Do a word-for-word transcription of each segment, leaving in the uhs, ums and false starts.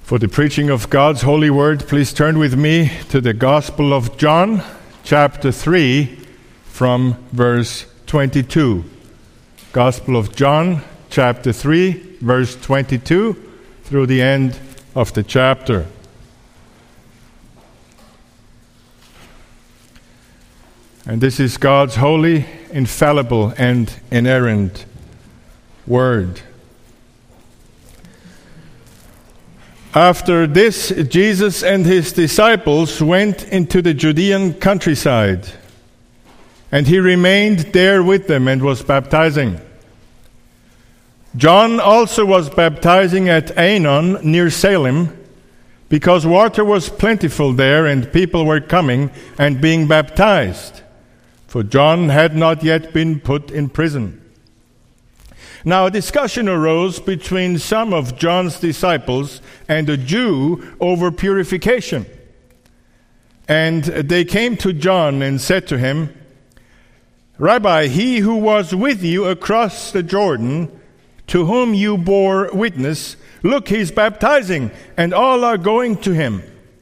For the preaching of God's holy word, please turn with me to the Gospel of John, chapter three, from verse twenty-two. Gospel of John, chapter three, verse twenty-two, through the end of the chapter. And this is God's holy, infallible, and inerrant word. After this, Jesus and his disciples went into the Judean countryside, and he remained there with them and was baptizing. John also was baptizing at Aenon near Salem, because water was plentiful there and people were coming and being baptized, for John had not yet been put in prison. Now a discussion arose between some of John's disciples and a Jew over purification. And they came to John and said to him, "Rabbi, he who was with you across the Jordan, to whom you bore witness, look, he's baptizing, and all are going to him."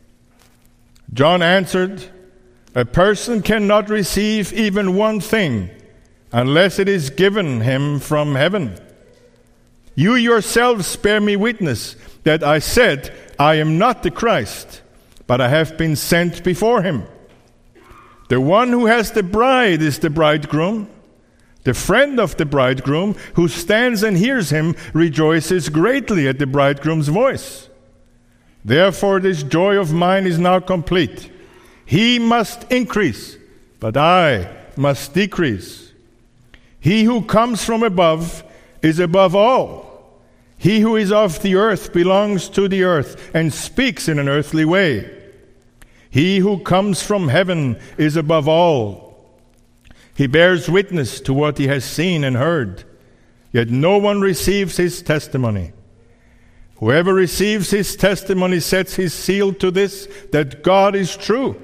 John answered, "A person cannot receive even one thing unless it is given him from heaven. You yourselves bear me witness that I said, I am not the Christ, but I have been sent before him. The one who has the bride is the bridegroom. The friend of the bridegroom who stands and hears him rejoices greatly at the bridegroom's voice. Therefore this joy of mine is now complete. He must increase, but I must decrease. He who comes from above is above all. He who is of the earth belongs to the earth and speaks in an earthly way. He who comes from heaven is above all. He bears witness to what he has seen and heard, yet no one receives his testimony. Whoever receives his testimony sets his seal to this, that God is true.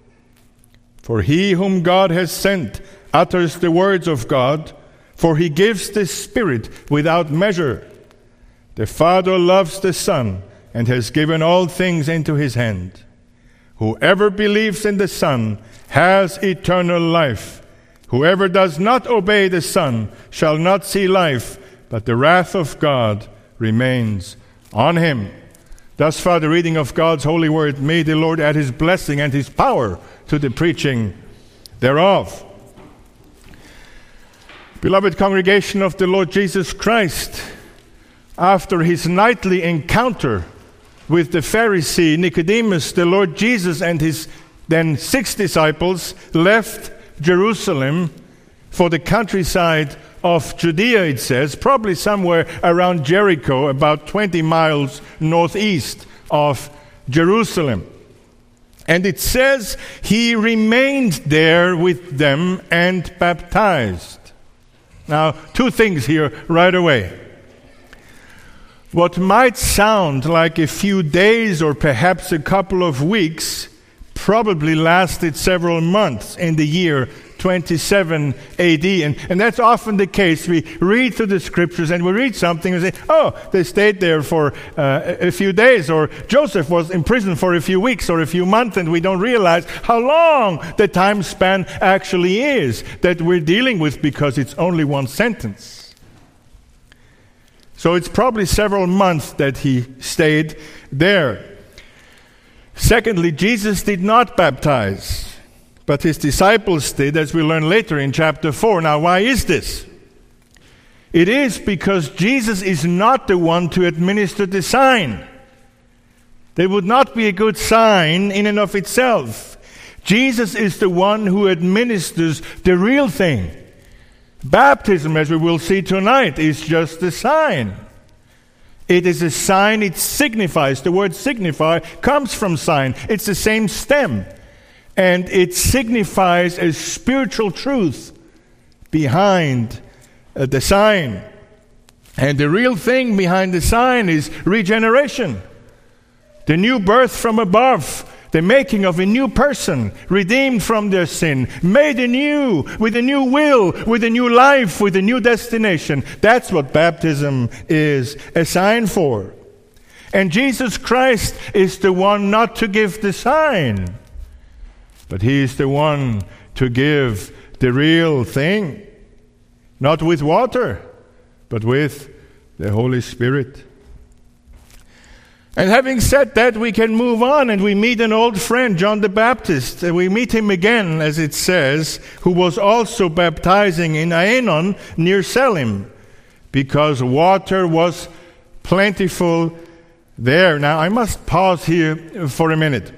For he whom God has sent utters the words of God, for he gives the Spirit without measure. The Father loves the Son and has given all things into his hand. Whoever believes in the Son has eternal life. Whoever does not obey the Son shall not see life, but the wrath of God remains on him." Thus far the reading of God's holy word. May the Lord add his blessing and his power to the preaching thereof. Beloved congregation of the Lord Jesus Christ, after his nightly encounter with the Pharisee Nicodemus, the Lord Jesus and his then six disciples left Jerusalem for the countryside of Judea, it says, probably somewhere around Jericho, about twenty miles northeast of Jerusalem. And it says he remained there with them and baptized. Now, two things here right away. What might sound like a few days or perhaps a couple of weeks probably lasted several months in the year twenty-seven A D. And, and that's often the case. We read through the scriptures and we read something and say, oh, they stayed there for uh, a few days, or Joseph was in prison for a few weeks or a few months, and we don't realize how long the time span actually is that we're dealing with, because it's only one sentence. So it's probably several months that he stayed there. Secondly, Jesus did not baptize, but his disciples did, as we learn later in chapter four. Now, why is this? It is because Jesus is not the one to administer the sign. They would not be a good sign in and of itself. Jesus is the one who administers the real thing. Baptism, as we will see tonight, is just a sign. It is a sign, it signifies. The word signify comes from sign. It's the same stem. And it signifies a spiritual truth behind uh, the sign. And the real thing behind the sign is regeneration. The new birth from above. The making of a new person, redeemed from their sin, made anew, with a new will, with a new life, with a new destination. That's what baptism is a sign for. And Jesus Christ is the one not to give the sign, but he is the one to give the real thing. Not with water, but with the Holy Spirit. And having said that, we can move on, and we meet an old friend, John the Baptist. We meet him again, as it says, who was also baptizing in Aenon near Salim, because water was plentiful there. Now, I must pause here for a minute.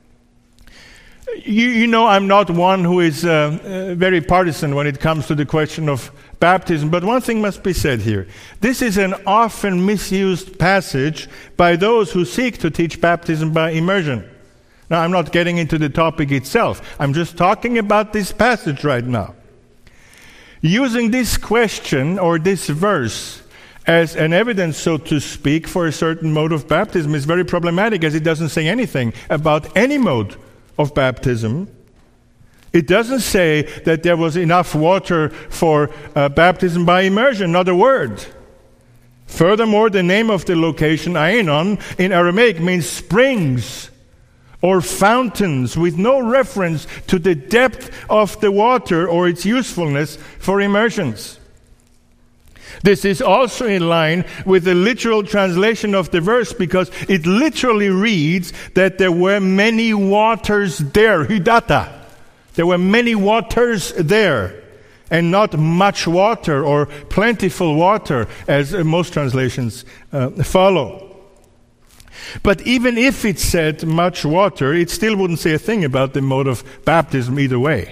You, you know, I'm not one who is uh, uh, very partisan when it comes to the question of baptism, but one thing must be said here. This is an often misused passage by those who seek to teach baptism by immersion. Now, I'm not getting into the topic itself. I'm just talking about this passage right now. Using this question or this verse as an evidence, so to speak, for a certain mode of baptism is very problematic, as it doesn't say anything about any mode of baptism. It doesn't say that there was enough water for uh, baptism by immersion, not a word. Furthermore, the name of the location, Aenon, in Aramaic means springs or fountains, with no reference to the depth of the water or its usefulness for immersions. This is also in line with the literal translation of the verse, because it literally reads that there were many waters there, hydata. There were many waters there, and not much water or plentiful water, as most translations uh, follow. But even if it said much water, it still wouldn't say a thing about the mode of baptism either way.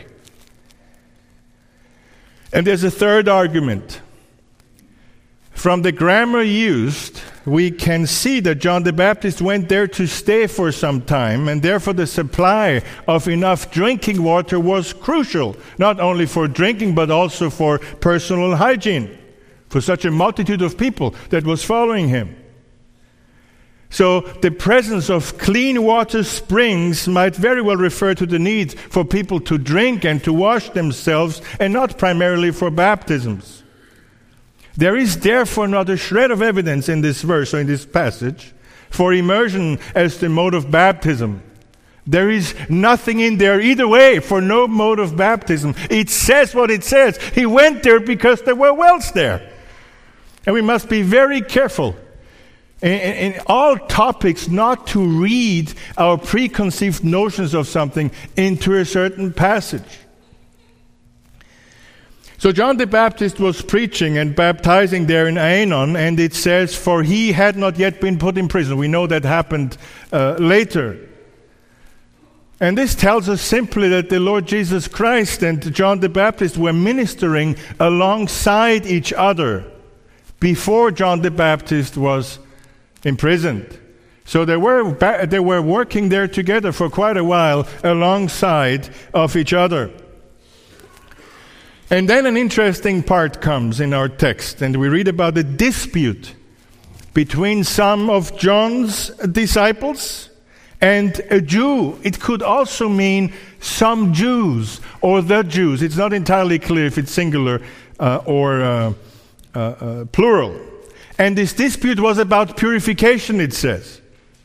And there's a third argument. From the grammar used, we can see that John the Baptist went there to stay for some time, and therefore the supply of enough drinking water was crucial, not only for drinking, but also for personal hygiene, for such a multitude of people that was following him. So the presence of clean water springs might very well refer to the need for people to drink and to wash themselves, and not primarily for baptisms. There is therefore not a shred of evidence in this verse or in this passage for immersion as the mode of baptism. There is nothing in there either way for no mode of baptism. It says what it says. He went there because there were wells there. And we must be very careful in, in, in all topics not to read our preconceived notions of something into a certain passage. So John the Baptist was preaching and baptizing there in Aenon, and it says, for he had not yet been put in prison. We know that happened uh, later. And this tells us simply that the Lord Jesus Christ and John the Baptist were ministering alongside each other before John the Baptist was imprisoned. So they were, they were working there together for quite a while alongside of each other. And then an interesting part comes in our text, and we read about a dispute between some of John's disciples and a Jew. It could also mean some Jews or the Jews. It's not entirely clear if it's singular uh, or uh, uh, uh, plural. And this dispute was about purification, it says.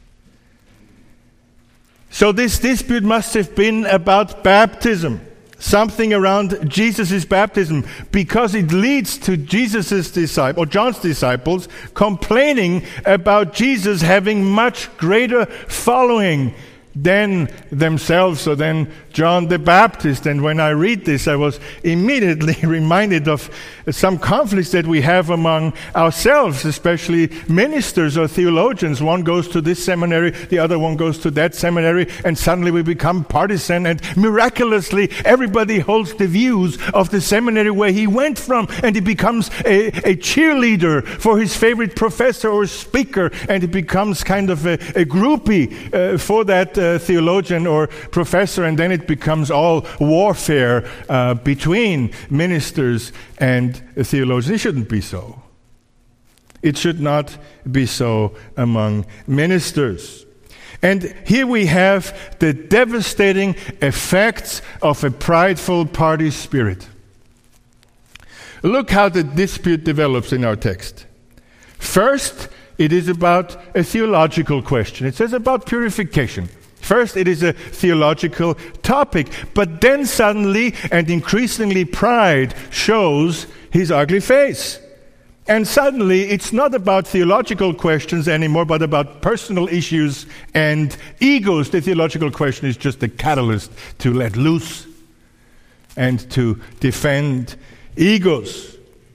So this dispute must have been about baptism. Something around Jesus' baptism, because it leads to Jesus' disciples, or John's disciples, complaining about Jesus having much greater following than themselves or than John the Baptist. And when I read this, I was immediately reminded of some conflicts that we have among ourselves, especially ministers or theologians. One goes to this seminary, the other one goes to that seminary, and suddenly we become partisan, and miraculously everybody holds the views of the seminary where he went from, and he becomes a, a cheerleader for his favorite professor or speaker, and he becomes kind of a, a groupie uh, for that uh, theologian or professor, and then it becomes all warfare uh, between ministers and theologians. It shouldn't be so. It should not be so among ministers. And here we have the devastating effects of a prideful party spirit. Look how the dispute develops in our text. First, it is about a theological question. It says about purification. First, it is a theological topic, but then suddenly and increasingly pride shows his ugly face. And suddenly it's not about theological questions anymore, but about personal issues and egos. The theological question is just a catalyst to let loose and to defend egos.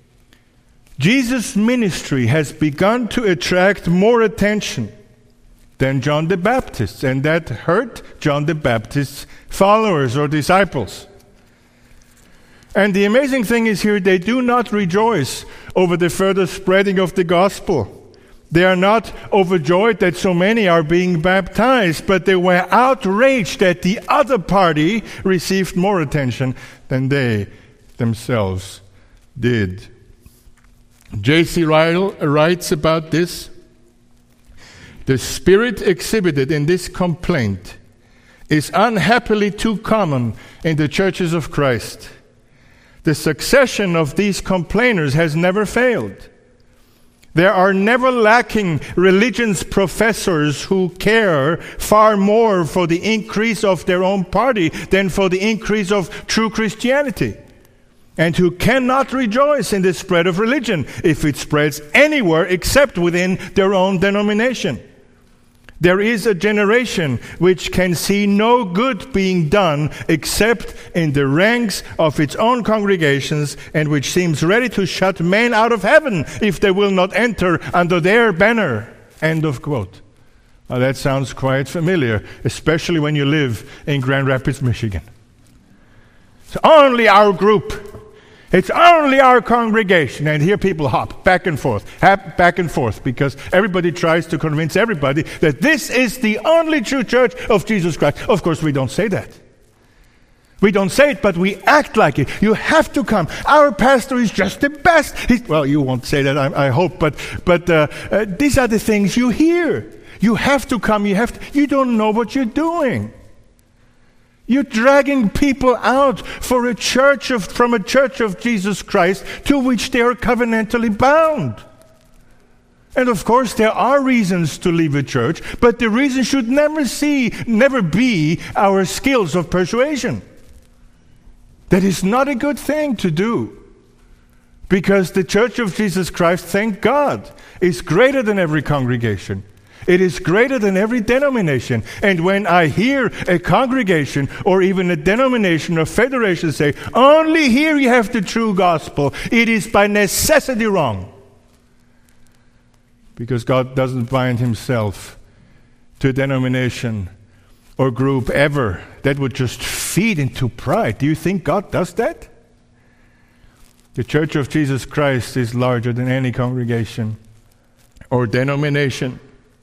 Jesus' ministry has begun to attract more attention than John the Baptist's, and that hurt John the Baptist's followers or disciples. And the amazing thing is here, they do not rejoice over the further spreading of the gospel. They are not overjoyed that so many are being baptized, but they were outraged that the other party received more attention than they themselves did. J C Ryle writes about this. The spirit exhibited in this complaint is unhappily too common in the churches of Christ. The succession of these complainers has never failed. There are never lacking religion's professors who care far more for the increase of their own party than for the increase of true Christianity, and who cannot rejoice in the spread of religion if it spreads anywhere except within their own denomination. There is a generation which can see no good being done except in the ranks of its own congregations, and which seems ready to shut men out of heaven if they will not enter under their banner. End of quote. Now that sounds quite familiar, especially when you live in Grand Rapids, Michigan. It's only our group. It's only our congregation. And here people hop back and forth, hop back and forth, because everybody tries to convince everybody that this is the only true church of Jesus Christ. Of course, we don't say that. We don't say it, but we act like it. You have to come. Our pastor is just the best. He's, well, you won't say that, I, I hope, but but uh, uh, these are the things you hear. You have to come. You have to. You don't know what you're doing. You're dragging people out for a church of, from a church of Jesus Christ to which they are covenantally bound. And of course, there are reasons to leave a church, but the reason should never see, never be our skills of persuasion. That is not a good thing to do, because the church of Jesus Christ, thank God, is greater than every congregation. It is greater than every denomination. And when I hear a congregation or even a denomination or federation say, only here you have the true gospel, it is by necessity wrong. Because God doesn't bind himself to a denomination or group ever. That would just feed into pride. Do you think God does that? The Church of Jesus Christ is larger than any congregation or denomination.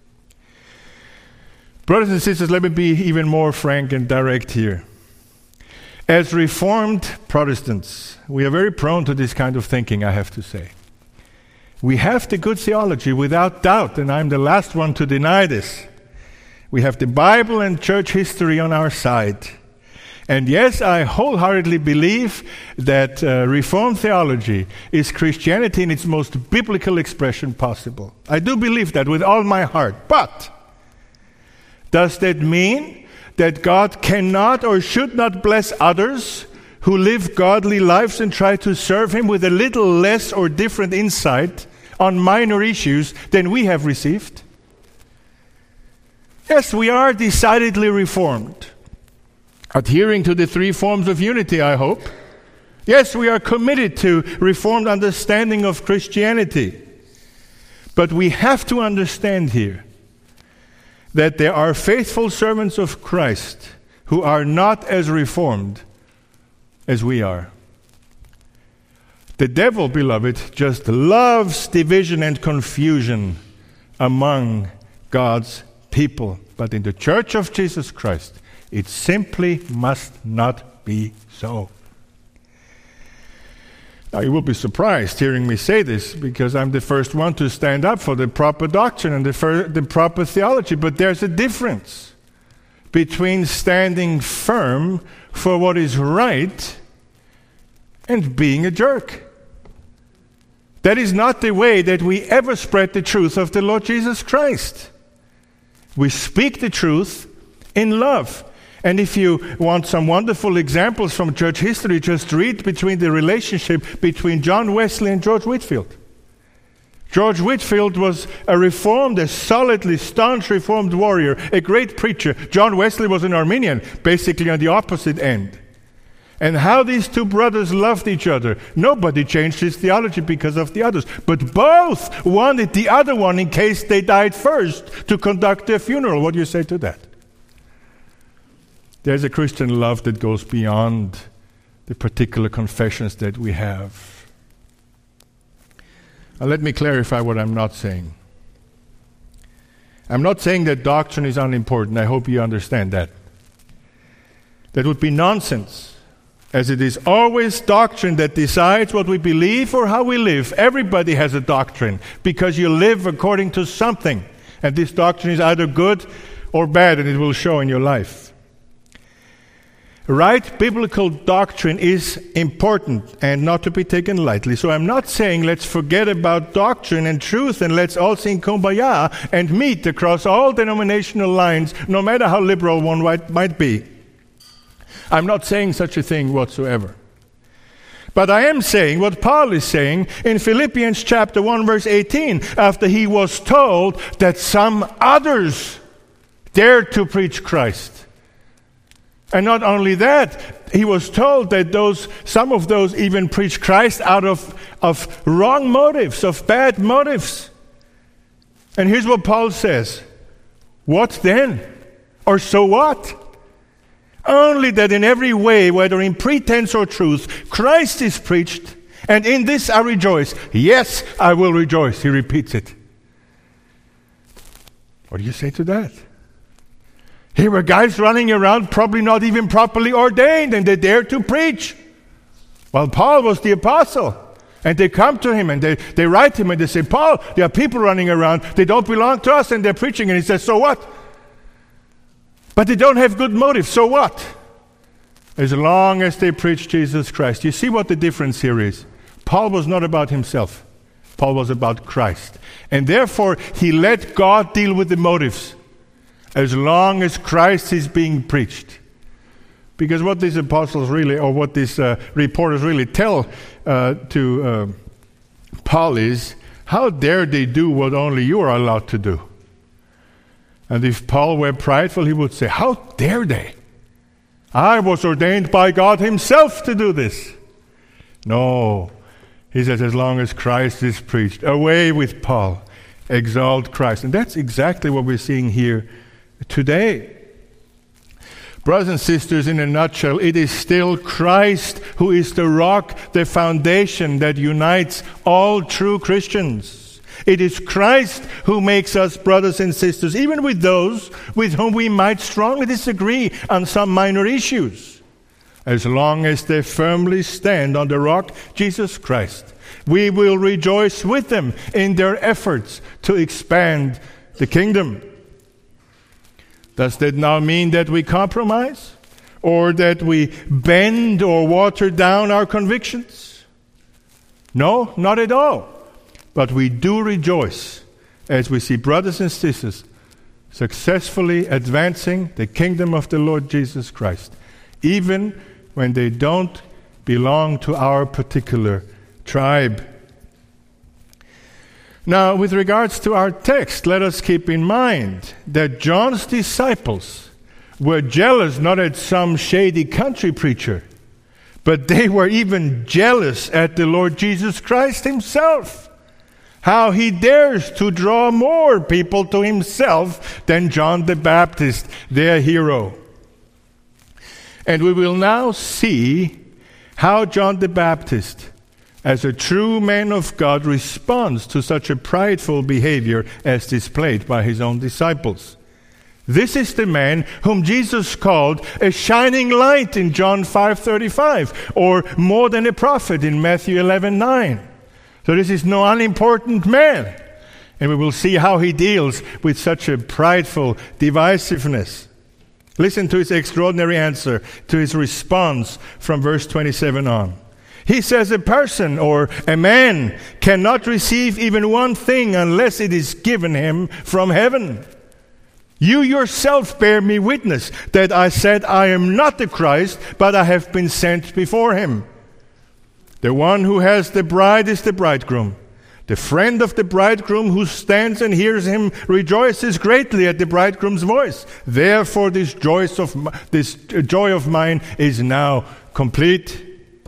Brothers and sisters, let me be even more frank and direct here. As Reformed Protestants, we are very prone to this kind of thinking, I have to say. We have the good theology without doubt, and I'm the last one to deny this. We have the Bible and church history on our side. And yes, I wholeheartedly believe that uh, Reformed theology is Christianity in its most biblical expression possible. I do believe that with all my heart. But does that mean that God cannot or should not bless others who live godly lives and try to serve him with a little less or different insight on minor issues than we have received? Yes, we are decidedly Reformed, adhering to the three forms of unity, I hope. Yes, we are committed to Reformed understanding of Christianity. But we have to understand here that there are faithful servants of Christ who are not as Reformed as we are. The devil, beloved, just loves division and confusion among God's people. But in the Church of Jesus Christ, it simply must not be so. Now, you will be surprised hearing me say this, because I'm the first one to stand up for the proper doctrine and the, fir- the proper theology. But there's a difference between standing firm for what is right and being a jerk. That is not the way that we ever spread the truth of the Lord Jesus Christ. We speak the truth in love. And if you want some wonderful examples from church history, just read between the relationship between John Wesley and George Whitefield. George Whitefield was a reformed, a solidly staunch reformed warrior, a great preacher. John Wesley was an Arminian, basically on the opposite end. And how these two brothers loved each other. Nobody changed his theology because of the others. But both wanted the other one in case they died first to conduct their funeral. What do you say to that? There's a Christian love that goes beyond the particular confessions that we have. Now let me clarify what I'm not saying. I'm not saying that doctrine is unimportant. I hope you understand that. That would be nonsense, as it is always doctrine that decides what we believe or how we live. Everybody has a doctrine because you live according to something. And this doctrine is either good or bad, and it will show in your life. Right biblical doctrine is important and not to be taken lightly. So I'm not saying let's forget about doctrine and truth and let's all sing Kumbaya and meet across all denominational lines, no matter how liberal one might, might be. I'm not saying such a thing whatsoever. But I am saying what Paul is saying in Philippians chapter one verse eighteen, after he was told that some others dared to preach Christ. And not only that, he was told that those some of those even preached Christ out of, of wrong motives, of bad motives. And here's what Paul says. What then? Or so what? Only that in every way, whether in pretense or truth, Christ is preached, and in this I rejoice. Yes, I will rejoice. He repeats it. What do you say to that? Here were guys running around, probably not even properly ordained, and they dared to preach. Well, Paul was the apostle. And they come to him and they, they write him and they say, Paul, there are people running around. They don't belong to us and they're preaching. And he says, so what? But they don't have good motives. So what? As long as they preach Jesus Christ. You see what the difference here is? Paul was not about himself. Paul was about Christ. And therefore, he let God deal with the motives. As long as Christ is being preached. Because what these apostles really, or what these uh, reporters really tell uh, to uh, Paul is, how dare they do what only you are allowed to do? And if Paul were prideful, he would say, how dare they? I was ordained by God himself to do this. No. He says, as long as Christ is preached, away with Paul, exalt Christ. And that's exactly what we're seeing here today. Brothers and sisters, in a nutshell, it is still Christ who is the rock, the foundation that unites all true Christians. It is Christ who makes us brothers and sisters, even with those with whom we might strongly disagree on some minor issues. As long as they firmly stand on the rock, Jesus Christ, we will rejoice with them in their efforts to expand the kingdom. Does that now mean that we compromise? Or that we bend or water down our convictions? No, not at all. But we do rejoice as we see brothers and sisters successfully advancing the kingdom of the Lord Jesus Christ, even when they don't belong to our particular tribe. Now, with regards to our text, let us keep in mind that John's disciples were jealous not at some shady country preacher, but they were even jealous at the Lord Jesus Christ himself. How he dares to draw more people to himself than John the Baptist, their hero. And we will now see how John the Baptist, as a true man of God, responds to such a prideful behavior as displayed by his own disciples. This is the man whom Jesus called a shining light in John five thirty-five, or more than a prophet in Matthew eleven nine. So this is no unimportant man. And we will see how he deals with such a prideful divisiveness. Listen to his extraordinary answer, to his response from verse twenty-seven on. He says a person or a man cannot receive even one thing unless it is given him from heaven. You yourself bear me witness that I said I am not the Christ, but I have been sent before him. The one who has the bride is the bridegroom. The friend of the bridegroom who stands and hears him rejoices greatly at the bridegroom's voice. Therefore this joy of, this joy of mine is now complete.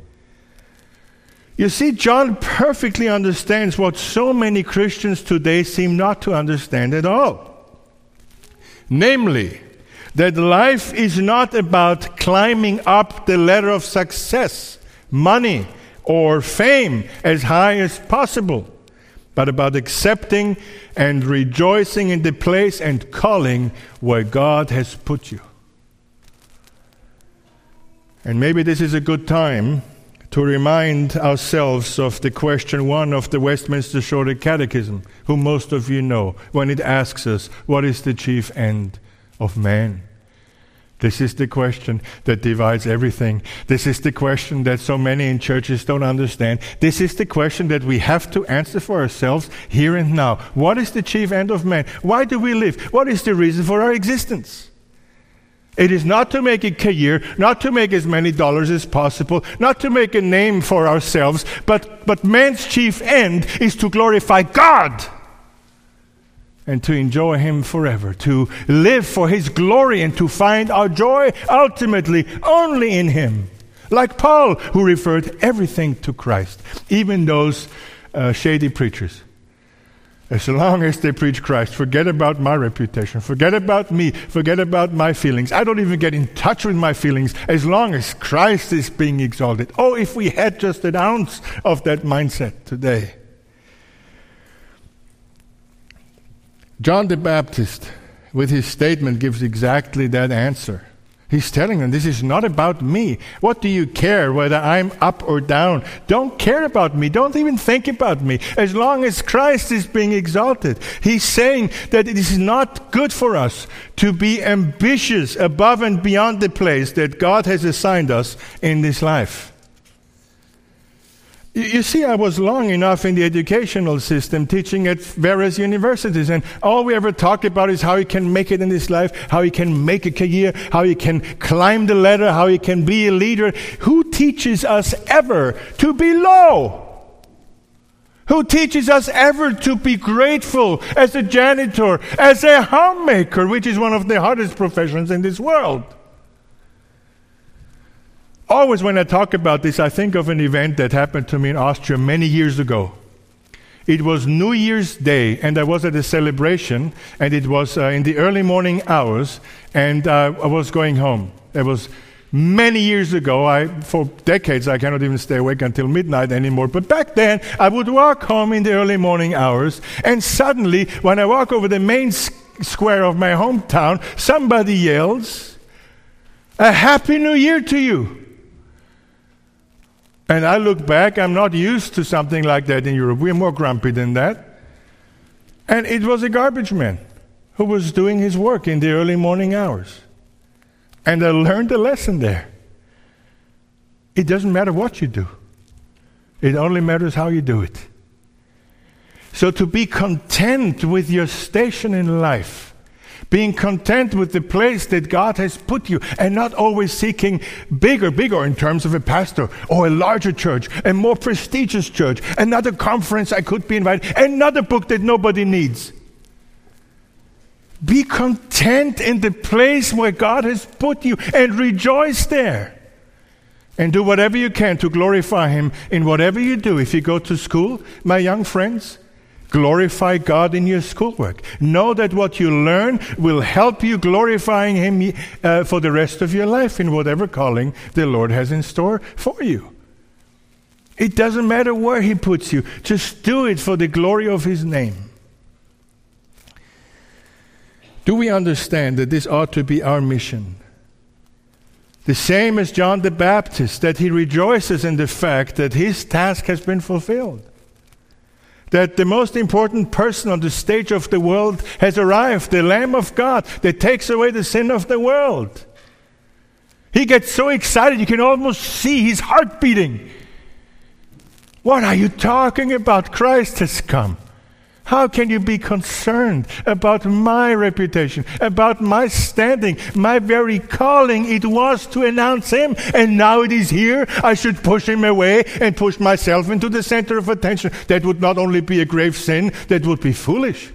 You see, John perfectly understands what so many Christians today seem not to understand at all. Namely, that life is not about climbing up the ladder of success, money, or fame as high as possible, but about accepting and rejoicing in the place and calling where God has put you. And maybe this is a good time to remind ourselves of the question one of the Westminster Shorter Catechism, who most of you know, when it asks us, what is the chief end of man? This is the question that divides everything. This is the question that so many in churches don't understand. This is the question that we have to answer for ourselves here and now. What is the chief end of man? Why do we live? What is the reason for our existence? It is not to make a career, not to make as many dollars as possible, not to make a name for ourselves, but, but man's chief end is to glorify God and to enjoy him forever, to live for his glory and to find our joy ultimately only in him. Like Paul, who referred everything to Christ, even those uh, shady preachers. As long as they preach Christ, forget about my reputation, forget about me, forget about my feelings. I don't even get in touch with my feelings as long as Christ is being exalted. Oh, if we had just an ounce of that mindset today. John the Baptist, with his statement, gives exactly that answer. He's telling them, this is not about me. What do you care whether I'm up or down? Don't care about me. Don't even think about me. As long as Christ is being exalted. He's saying that it is not good for us to be ambitious above and beyond the place that God has assigned us in this life. You see, I was long enough in the educational system teaching at various universities, and all we ever talk about is how you can make it in this life, how you can make a career, how you can climb the ladder, how you can be a leader. Who teaches us ever to be low? Who teaches us ever to be grateful as a janitor, as a homemaker, which is one of the hardest professions in this world? Always when I talk about this, I think of an event that happened to me in Austria many years ago. It was New Year's Day, and I was at a celebration, and it was uh, in the early morning hours, and uh, I was going home. It was many years ago. I, for decades, I cannot even stay awake until midnight anymore. But back then, I would walk home in the early morning hours, and suddenly, when I walk over the main s- square of my hometown, somebody yells, "A Happy New Year to you." And I look back, I'm not used to something like that in Europe. We're more grumpy than that. And it was a garbage man who was doing his work in the early morning hours. And I learned a lesson there. It doesn't matter what you do. It only matters how you do it. So to be content with your station in life, being content with the place that God has put you, and not always seeking bigger, bigger in terms of a pastor or a larger church, a more prestigious church, another conference I could be invited, another book that nobody needs. Be content in the place where God has put you and rejoice there. And do whatever you can to glorify Him in whatever you do. If you go to school, my young friends, glorify God in your schoolwork. Know that what you learn will help you glorifying Him uh, for the rest of your life in whatever calling the Lord has in store for you. It doesn't matter where He puts you. Just do it for the glory of His name. Do we understand that this ought to be our mission? The same as John the Baptist, that he rejoices in the fact that his task has been fulfilled. That the most important person on the stage of the world has arrived, the Lamb of God that takes away the sin of the world. He gets so excited you can almost see his heart beating. What are you talking about? Christ has come. How can you be concerned about my reputation, about my standing, my very calling? It was to announce him, and now it is here. I should push him away and push myself into the center of attention. That would not only be a grave sin, that would be foolish.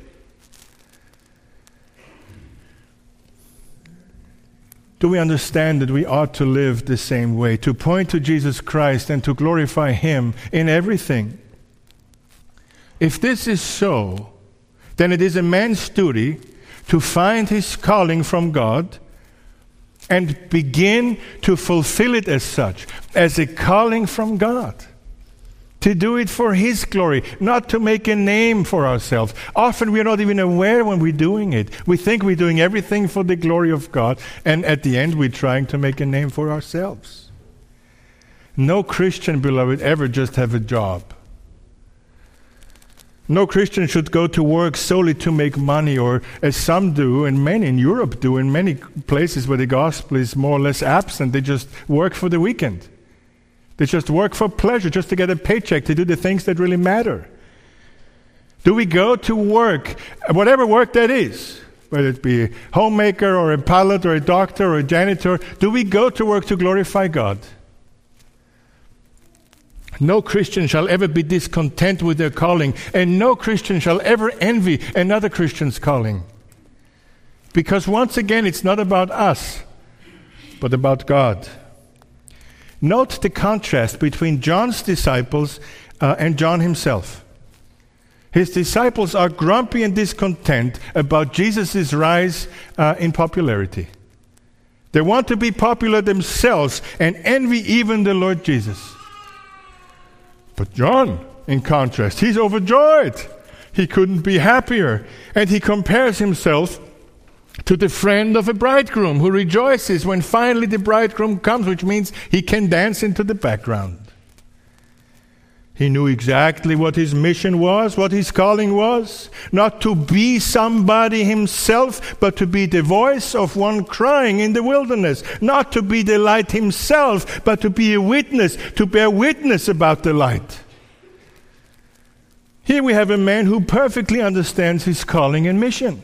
Do we understand that we ought to live the same way, to point to Jesus Christ and to glorify him in everything? If this is so, then it is a man's duty to find his calling from God and begin to fulfill it as such, as a calling from God. To do it for his glory, not to make a name for ourselves. Often we are not even aware when we're doing it. We think we're doing everything for the glory of God, and at the end we're trying to make a name for ourselves. No Christian, beloved, ever just have a job. No Christian should go to work solely to make money, or as some do, and many in Europe do, in many places where the gospel is more or less absent, they just work for the weekend. They just work for pleasure, just to get a paycheck, to do the things that really matter. Do we go to work, whatever work that is, whether it be a homemaker or a pilot or a doctor or a janitor, do we go to work to glorify God? No Christian shall ever be discontent with their calling, and no Christian shall ever envy another Christian's calling. Because once again, it's not about us, but about God. Note the contrast between John's disciples uh, and John himself. His disciples are grumpy and discontent about Jesus' rise uh, in popularity. They want to be popular themselves and envy even the Lord Jesus. But John, in contrast, he's overjoyed. He couldn't be happier. And he compares himself to the friend of a bridegroom who rejoices when finally the bridegroom comes, which means he can dance into the background. He knew exactly what his mission was, what his calling was. Not to be somebody himself, but to be the voice of one crying in the wilderness. Not to be the light himself, but to be a witness, to bear witness about the light. Here we have a man who perfectly understands his calling and mission.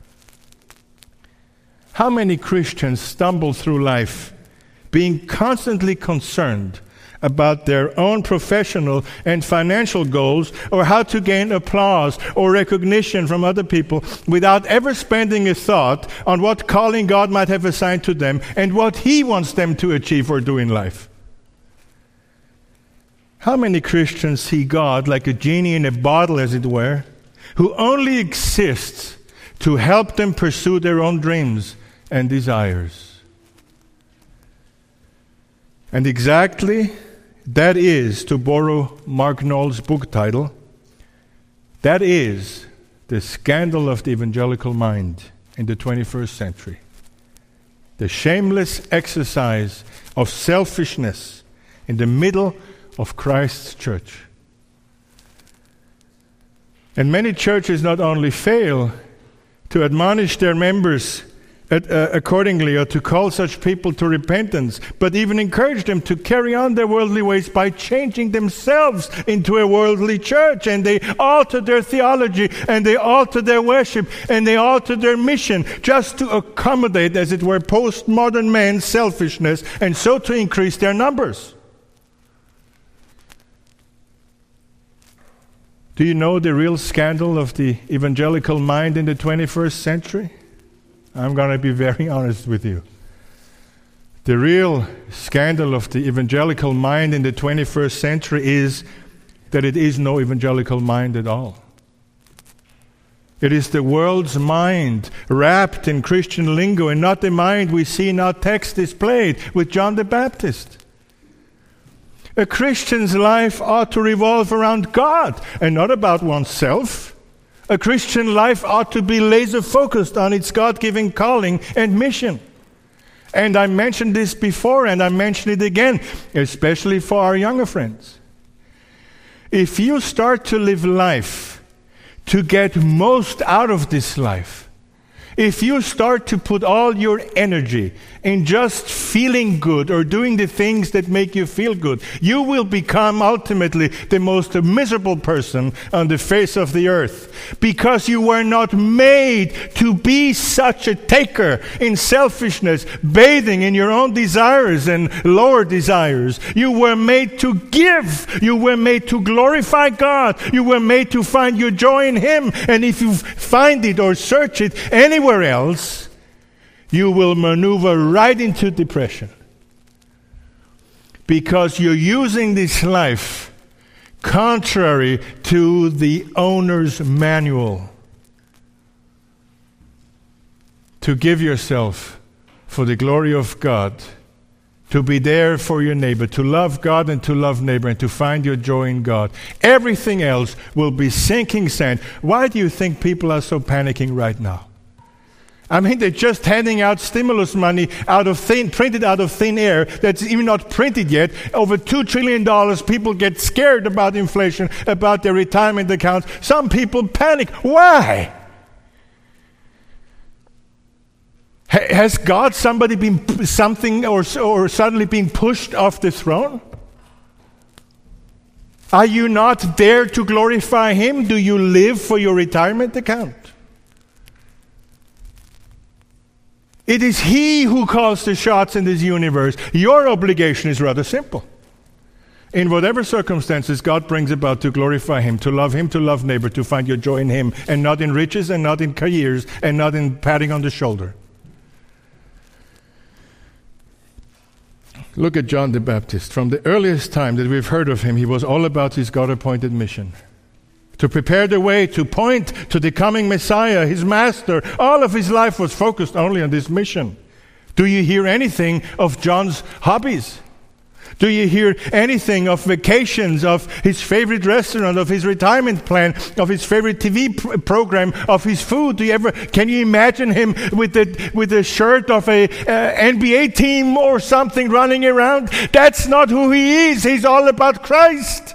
How many Christians stumble through life being constantly concerned about their own professional and financial goals, or how to gain applause or recognition from other people, without ever spending a thought on what calling God might have assigned to them and what He wants them to achieve or do in life? How many Christians see God like a genie in a bottle, as it were, who only exists to help them pursue their own dreams and desires? And exactly that is, to borrow Mark Knoll's book title, that is the scandal of the evangelical mind in the twenty-first century. The shameless exercise of selfishness in the middle of Christ's church. And many churches not only fail to admonish their members Uh, accordingly, or to call such people to repentance, but even encourage them to carry on their worldly ways by changing themselves into a worldly church. And they alter their theology, and they alter their worship, and they alter their mission, just to accommodate, as it were, postmodern man's selfishness, and so to increase their numbers. Do you know the real scandal of the evangelical mind in the twenty-first century? I'm going to be very honest with you. The real scandal of the evangelical mind in the twenty-first century is that it is no evangelical mind at all. It is the world's mind wrapped in Christian lingo, and not the mind we see in our text displayed with John the Baptist. A Christian's life ought to revolve around God and not about oneself. A Christian life ought to be laser-focused on its God-given calling and mission. And I mentioned this before, and I mention it again, especially for our younger friends. If you start to live life to get most out of this life, If you start to put all your energy in just feeling good or doing the things that make you feel good, you will become ultimately the most miserable person on the face of the earth, because you were not made to be such a taker in selfishness, bathing in your own desires and lower desires. You were made to give. You were made to glorify God. You were made to find your joy in Him. And if you find it or search it anywhere else, you will maneuver right into depression, because you're using this life contrary to the owner's manual to give yourself for the glory of God, to be there for your neighbor, to love God and to love neighbor, and to find your joy in God. Everything else will be sinking sand. Why do you think people are so panicking right now? I mean, they're just handing out stimulus money out of thin, printed out of thin air that's even not printed yet. Over two trillion dollars. People get scared about inflation, about their retirement accounts. Some people panic. Why? Ha- has God somebody been something or, or suddenly been pushed off the throne? Are you not there to glorify Him? Do you live for your retirement account? It is He who calls the shots in this universe. Your obligation is rather simple. In whatever circumstances God brings about, to glorify Him, to love Him, to love neighbor, to find your joy in Him, and not in riches, and not in careers, and not in patting on the shoulder. Look at John the Baptist. From the earliest time that we've heard of him, he was all about his God-appointed mission. To prepare the way, to point to the coming Messiah, His Master. All of his life was focused only on this mission. Do you hear anything of John's hobbies? Do you hear anything of vacations, of his favorite restaurant, of his retirement plan, of his favorite T V pr- program, of his food? Do you ever? Can you imagine him with the with the shirt of a uh, N B A team or something running around? That's not who he is. He's all about Christ.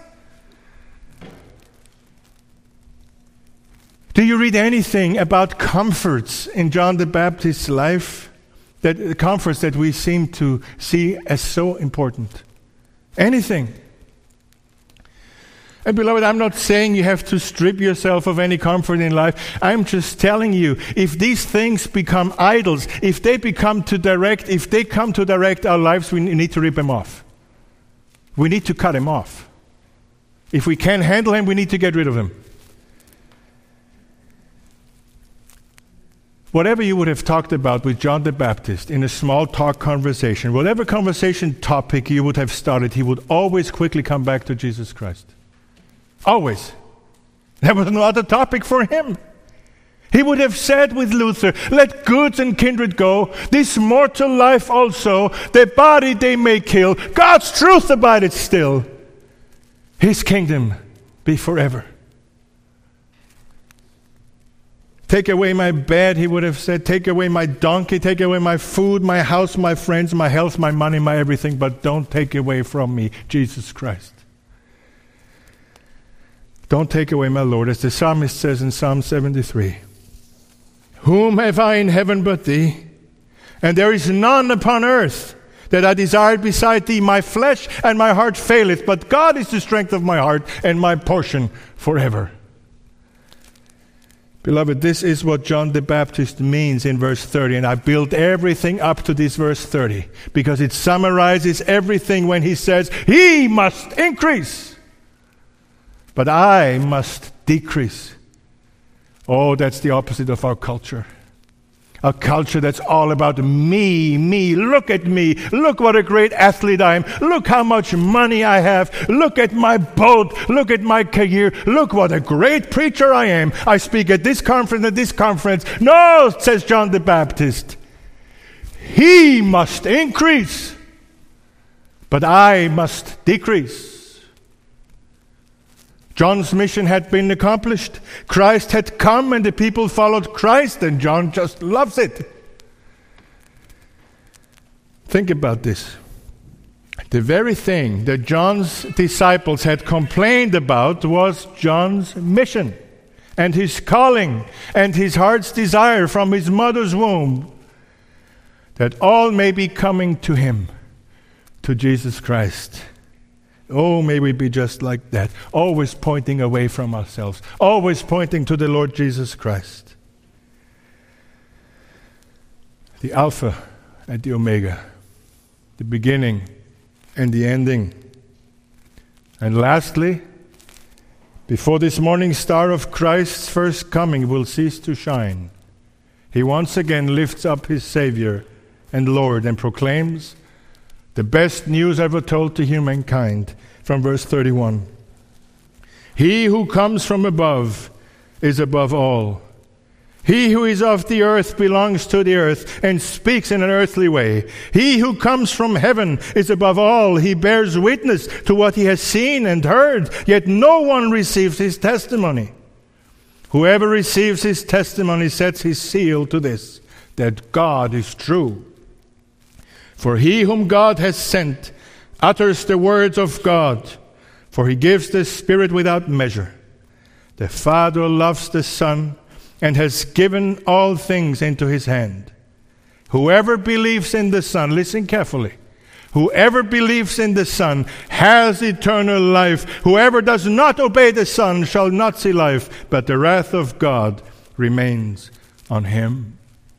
Do you read anything about comforts in John the Baptist's life? That comforts that we seem to see as so important. Anything. And beloved, I'm not saying you have to strip yourself of any comfort in life. I'm just telling you, if these things become idols, if they become to direct, if they come to direct our lives, we need to rip them off. We need to cut them off. If we can't handle him, we need to get rid of him. Whatever you would have talked about with John the Baptist in a small talk conversation, whatever conversation topic you would have started, he would always quickly come back to Jesus Christ. Always. There was no other topic for him. He would have said with Luther, let goods and kindred go, this mortal life also, the body they may kill, God's truth abideth still. His kingdom be forever. Take away my bed, he would have said. Take away my donkey. Take away my food, my house, my friends, my health, my money, my everything. But don't take away from me Jesus Christ. Don't take away my Lord. As the psalmist says in Psalm seventy-three. Whom have I in heaven but thee? And there is none upon earth that I desired beside thee. My flesh and my heart faileth. But God is the strength of my heart and my portion forever. Beloved, this is what John the Baptist means in verse thirty. And I built everything up to this verse thirty because it summarizes everything when he says, He must increase, but I must decrease. Oh, that's the opposite of our culture. A culture that's all about me, me. Look at me. Look what a great athlete I am. Look how much money I have. Look at my boat. Look at my career. Look what a great preacher I am. I speak at this conference, at this conference. No, says John the Baptist. He must increase, but I must decrease. John's mission had been accomplished. Christ had come and the people followed Christ, and John just loves it. Think about this. The very thing that John's disciples had complained about was John's mission. and his calling and his heart's desire from his mother's womb, that all may be coming to him, to Jesus Christ. Oh, may we be just like that, always pointing away from ourselves, always pointing to the Lord Jesus Christ. The Alpha and the Omega, the beginning and the ending. And lastly, before this morning star of Christ's first coming will cease to shine, he once again lifts up his Savior and Lord and proclaims the best news ever told to humankind from verse thirty-one. He who comes from above is above all. He who is of the earth belongs to the earth and speaks in an earthly way. He who comes from heaven is above all. He bears witness to what he has seen and heard, yet no one receives his testimony. Whoever receives his testimony sets his seal to this, that God is true. For he whom God has sent utters the words of God, for he gives the Spirit without measure. The Father loves the Son and has given all things into his hand. Whoever believes in the Son, listen carefully, whoever believes in the Son has eternal life. Whoever does not obey the Son shall not see life, but the wrath of God remains on him.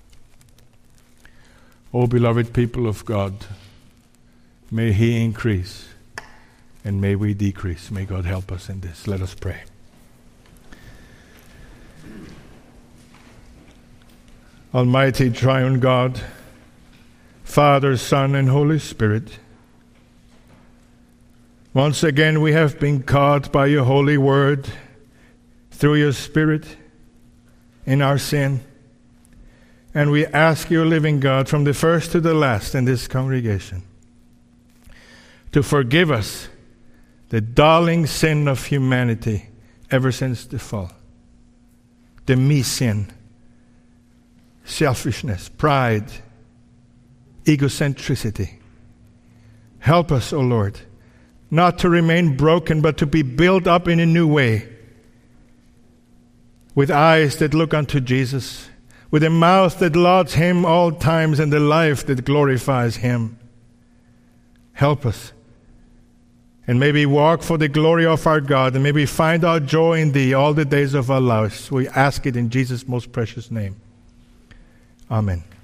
O beloved people of God, may he increase and may we decrease. May God help us in this. Let us pray. Almighty triune God, Father, Son, and Holy Spirit, once again we have been caught by your holy word through your Spirit in our sin. And we ask you, living God, from the first to the last in this congregation, to forgive us the darling sin of humanity ever since the fall. The me sin, selfishness, pride, egocentricity. Help us, O Lord, not to remain broken, but to be built up in a new way, with eyes that look unto Jesus, with a mouth that lauds him all times, and a life that glorifies him. Help us. And may we walk for the glory of our God, and may we find our joy in thee all the days of our lives. We ask it in Jesus' most precious name. Amen.